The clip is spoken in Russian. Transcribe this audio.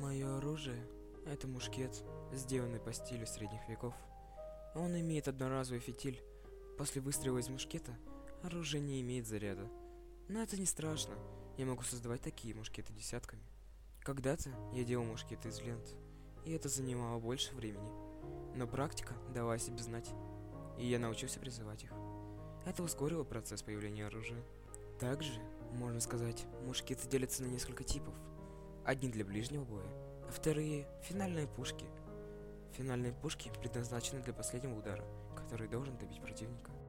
Мое оружие — это мушкет, сделанный по стилю средних веков. Он имеет одноразовый фитиль. После выстрела из мушкета оружие не имеет заряда. Но это не страшно, я могу создавать такие мушкеты десятками. Когда-то я делал мушкеты из лент, и это занимало больше времени. Но практика дала о себе знать, и я научился призывать их. Это ускорило процесс появления оружия. Также, можно сказать, мушкеты делятся на несколько типов. Одни для ближнего боя, а вторые — финальные пушки. Финальные пушки предназначены для последнего удара, который должен добить противника.